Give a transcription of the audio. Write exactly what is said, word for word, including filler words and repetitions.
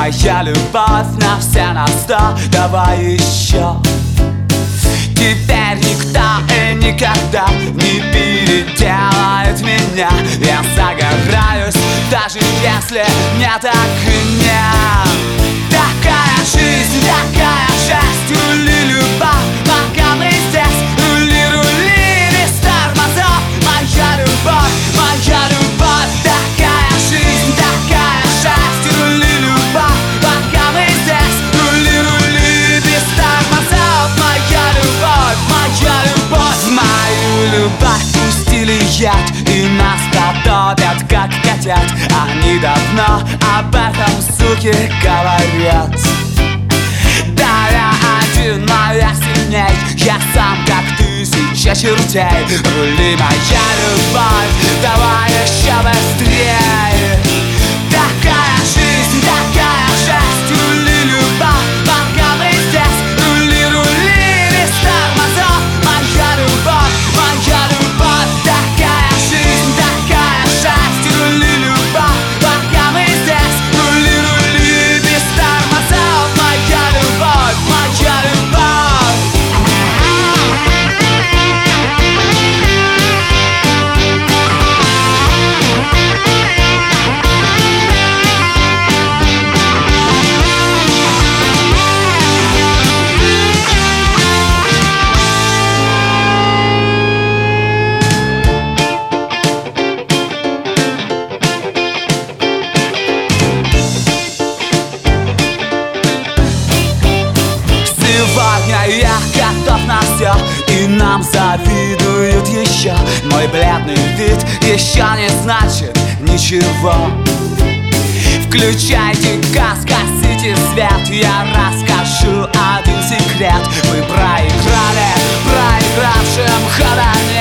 моя любовь на все на сто, давай еще. Теперь никто и никогда не переделает меня. Я загораюсь, даже если мне так и нет. Такая жизнь, такая счастье, рули любовь, пока мы здесь. Рули, рули, без тормозов, моя любовь, моя любовь. Такая жизнь, такая счастье, рули любовь, пока мы здесь. Рули, рули, без тормозов, моя любовь, моя любовь. В мою любовь пустили яд, и нас потопят, как котят. Они давно об этом, суки, говорят. Да, я один, но я сильней. Я сам, как тысяча чертей. Рули, моя любовь, давай еще быстрее. Такая жизнь, такая счастье, рули любовь, пока мы здесь. Рули, рули, без тормозов, моя любовь, моя любовь. Такая жизнь, такая счастье, рули любовь, пока мы здесь. Рули, рули, без тормозов, моя любовь, моя любовь. Сегодня я готов на все, и нам завидуют еще. Мой бледный вид еще не значит ничего. Включайте газ, гасите свет, я расскажу один секрет. Мы проиграли проигравшим хода нет.